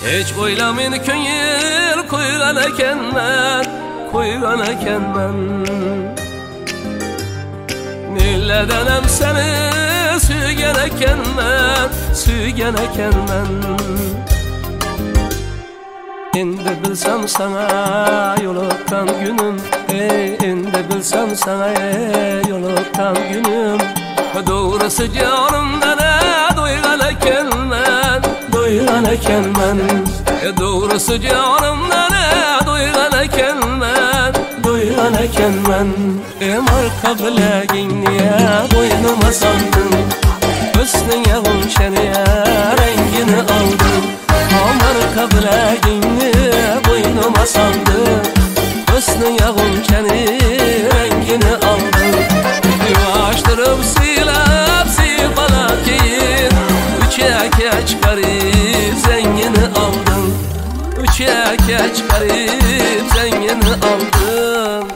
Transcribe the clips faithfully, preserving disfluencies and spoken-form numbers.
Hiç oylamayın köngül koygan ekenmen, koygan ekenmen. Nilledenem seni suygen ekenmen, suygen ekenmen. Endi bilsem sana yoluktan günüm, ey endi bilsem sana yoluktan günüm. Doğrusu canımdan doygan ekenmen, doygan ekenmen. Doğrusu canımdan doygan ekenmen, doygan ekenmen. Marka bileğinliye boynuma sandın, hüsnüne gülşeniye rengini aldın. Marka bileğinliye boynuma sandın, hüsnüne gülşeni rengini aldın. Yuvaştırıp silap silpanak giyin, üçeke çıkarıp zengini aldın. Üçeke çıkarıp zengini aldın.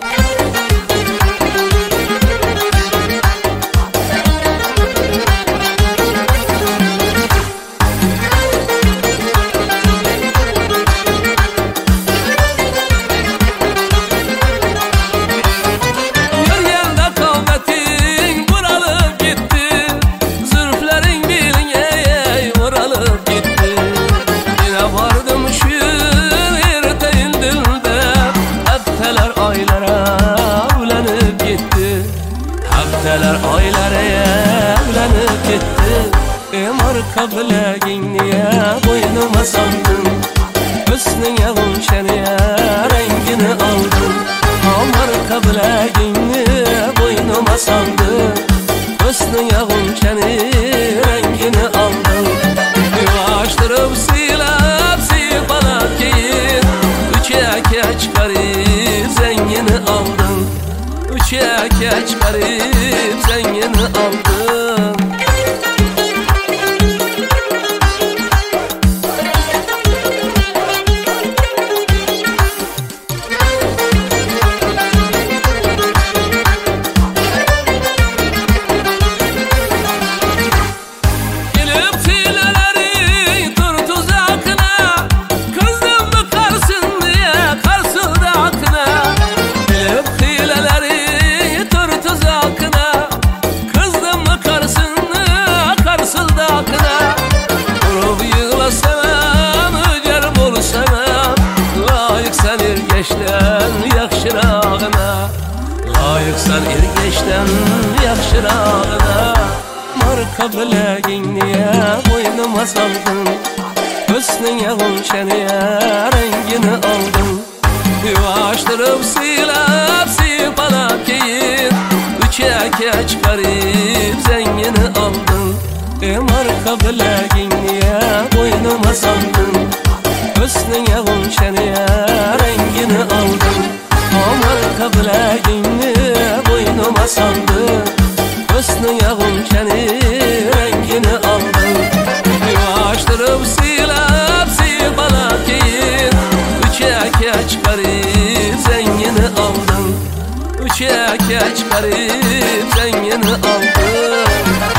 Haftalar aylara evlenip gitti. Marka bileğinliye boynuma sandın, hüsnüne gülşeniye rengini aldın. Marka bileğinliye boynuma sandın, hüsnüne gülşeni rengini aldın. Yuvaştırıp silap silpanak giyin, üçeke çıkarıp zengini aldın. Üçeke çıkarıp zengini aldın. Layıksan ergeçten yakşırağına. Marka bileğinliye boynuma saldın, hüsnüne gülşeniye rengini aldın. Yuvaştırıp silap silpanak giyin, üçeke çıkarıp zengini aldın. Marka bileğinliye boynuma saldın, hüsnüne gülşeniye rengini aldın. Marka bileğinliye boynuma sandın, hüsnüne gülşeni rengini aldın. Yuvaştırıp silap silpanak giyin, üçeke çıkarıp zengini aldın. Üçeke çıkarıp zengini aldın.